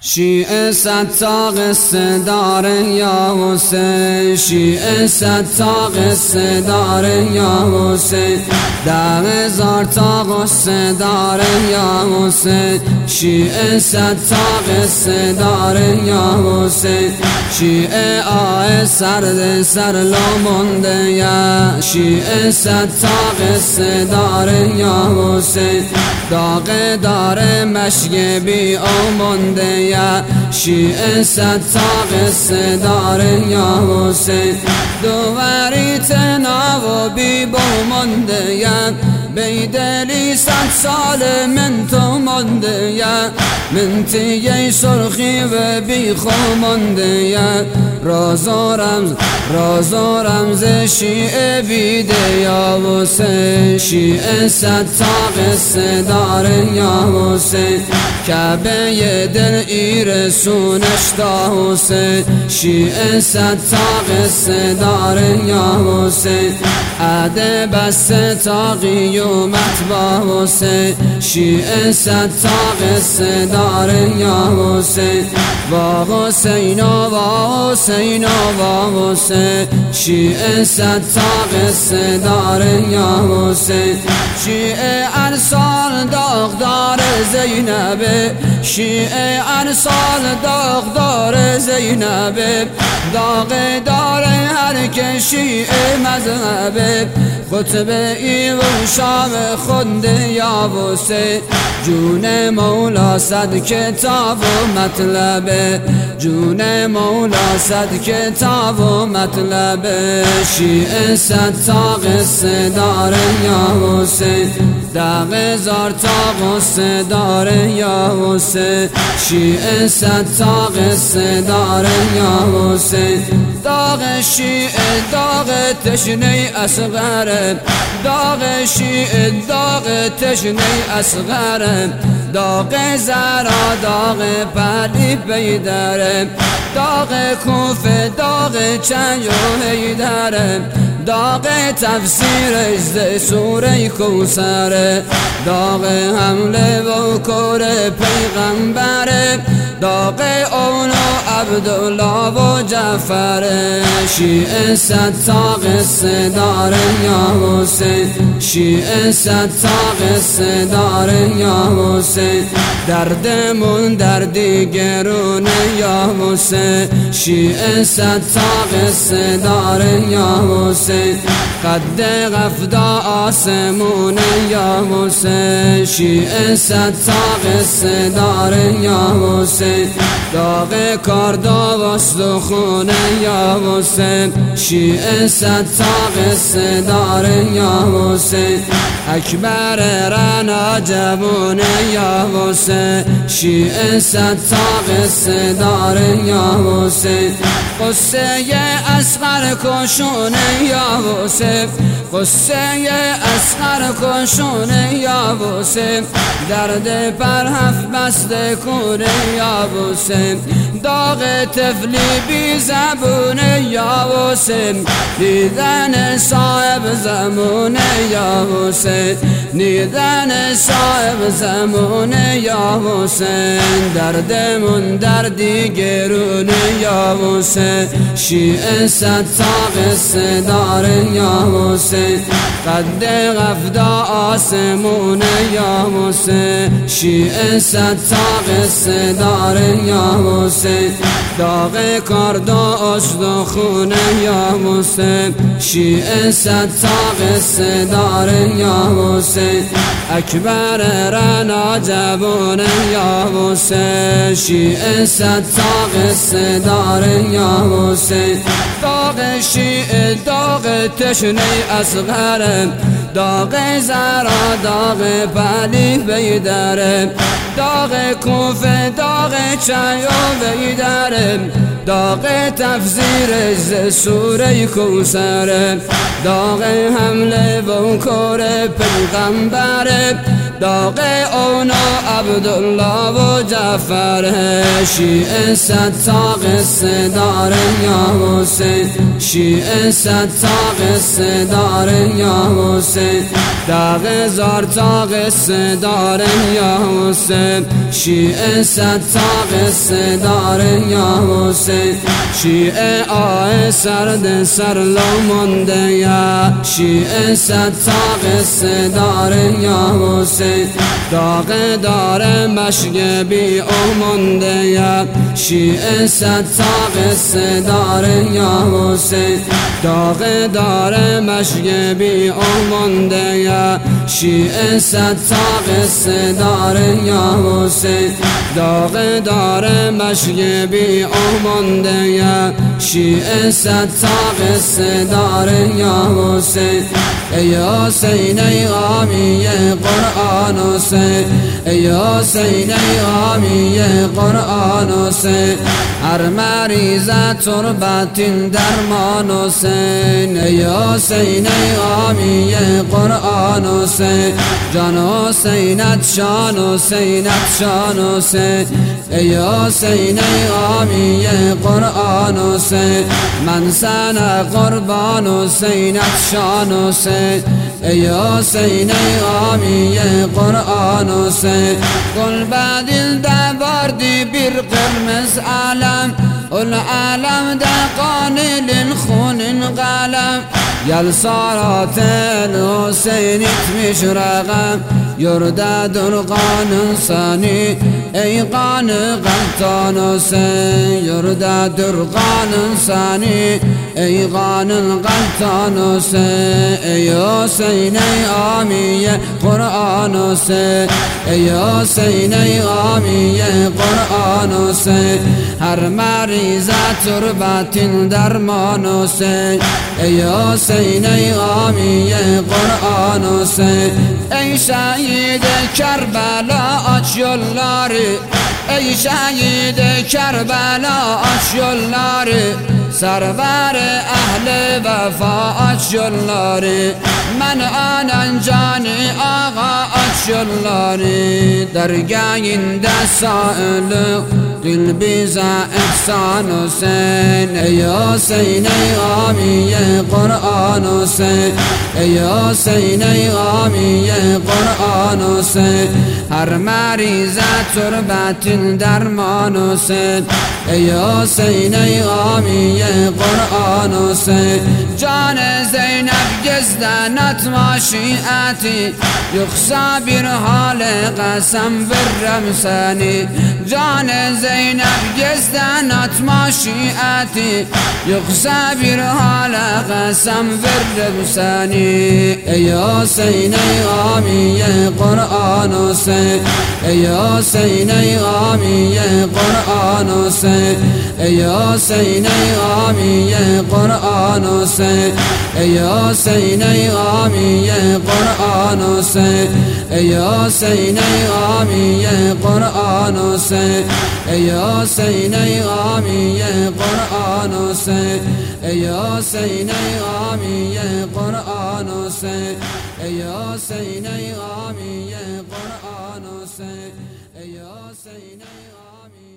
شیعه صد قصه داره یا حسین، شیعه صد قصه داره یا حسین، 10,000 قصه داره یا حسین، شیعه صد قصه داره یا حسین، شیعه آه سرد سرلو مونده یا، شیعه صد قصه داره یا حسین، داغ داره مشک بی او مونده یا، شیعه صد قصه داره یا حسین، دووری تناو و بی بو مونده یا، بیدلی 100 سال من تو مونده یا، من تیگه سرخی و بی خو مونده یا، راز و رمز شیعه بیده یا حسین، شیعه 100 قصه داره یا حسین، کعبه دل رسونش دا حسین، شیعه 100 قصه داره یا حسین، عده بس تا قیومت با حسین، شیعه 100 قصه داره یا حسین، با حسین و با حسین و با حسین، شیعه 100 قصه داره یا حسین، شیعه ارسال داغدار زینب، شیعه ارسال داغدار زینب، داغ داره هر که شیعه مذهب، خطبه ای و شام خونده یا حسین، جون مولا 100 کتاب و مطلب، جون مولا 100 کتاب و مطلب، شیعه 100 قصه داره یا حسین، 10,000 قصه داره یا حسین، شیعه 100 قصه داره یا حسین، داغ شیعه داغ تشنه اصغره، داغ شیعه داغ تشنه اصغره، داغ زرا داغ پری بیدره، داغ کوفه داغ چنگ و حیدره، داغ تفسیرش ز سوره کوثره، داغ حمله و کور پیغمبره، داغ اون و عبدالله و جعفره، شیعه 100 قصه داره یا حسین، شیعه 100 قصه داره یا حسین، دردمون دردی گرونه یا حسین، شیعه 100 قصه داره یا حسین، قد قفدا آسمونه یا حسین، شیعه 100 قصه داره یا حسین، داغ کاردا و استخونه یا حسین، شیعه 100 قصه داره یا حسین، اکبر رنا جوونه یا حسین، شیعه 100 قصه داره یا حسین، قصه اصغر کشونه یا حسین، قصه اصغر کشونه یا حسین، درد پر هفت بسته کنه یا حسین، داغ طفلی بی زبونه یا حسین، دیدن صاحب زمونه یا حسین، دیدن صاحب زمونه یا حسین، دردمون دردی گرونه یا حسین، شیعه 100 قصه داره یا حسین، قد قفدا آسمونه یا حسین، شیعه 100 قصه داره یا حسین، داغ کاردا استخونه یا حسین، شیعه 100 قصه داره یا حسین، اکبر رنا جوونه یا حسین، شیعه 100 قصه داره یا حسین، داغ شیعه داغ تشنه اصغره، داغ زرا داغ پلی بیدره، داغ کوفه داغ چنگ و بیدره، داغ تفسیرش ز سوره کوثره، داغ حمله و کور پیغمبره، داغ اون و عبدالله و جعفره، شیعه 100 قصه داره یا حسین، شیعه 100 قصه داره یا حسین، 10,000 قصه داره یا حسین، شیعه 100 تا قصه داره یا حسین شیعه آه سرد سرلو مانده یا شیعه صد تا قصه داره یا حسین داغ داره مشک بی او مانده یا شیعه صد تا قصه داره یا حسین داغ داره مشک بی او مانده یا شیعه صد تا قصه داره یا حسین داغ داره مشک بی او مانده یا شیعه صد تا قصه داره یا حسین ای حسین ای حامی قرآن حسین ای حسین ای حامی قرآن حسین هر مریض تربت درمان حسین ای حسین ای حامی قرآن حسین جان حسینت شان حسینت شان حسین ای حسین ای حامی قرآن حسین من سن قربان حسینت شان حسین ای حسین ای حامی قرآن حسین قل بدل دباردی بیر قرمز علم العالم دقانل خون قلم یل صارت الحسین اتمش رقم یرده درقان ثانی ای قان غلطان حسین یرده درقان ثانی ای قان غلطان حسین ای حسین ای حامی قرآن حسین ای حسین ای حامی قرآن حسین هر مریض تربت درمان حسین ای حسین ای حامی قرآن حسین ای شهید کربلا aç yolları ey şehid Kerbela aç yolları server ehli vefa aç yolları men anen cani ağa aç yolları dergahinde sağlı dil bize ihsan Hüseyin ey Hüseyin ey hamiye Kur'an Hüseyin ey Hüseyin ey hamiye Kur'an Hüseyin her merize türbetin derman Hüseyin ey Hüseyin ey hamiye Kur'an Hüseyin can Zeynep gezden atma şiati yoksa bir hale kasem veririm seni can Zeynep gezden atma şiati yoksa bir hale kasem veririm seni ey Hüseyin ey hamiye Kur'an Hüseyin ey Hüseyin ey hamiye Kur'an Hüseyin ey Hüseyin ey hamiye Kur'an Hüseyin ey Hüseyin ey hamiye Kur'an Hüseyin ey Hüseyin ey hamiye Kur'an Hüseyin ey Hüseyin ey hamiye Kur'an Hüseyin ey Hüseyin ey hamiye Kur'an Hüseyin ey Hüseyin ey hamiye Kur'an Hüseyin ey Hüseyin ey hamiye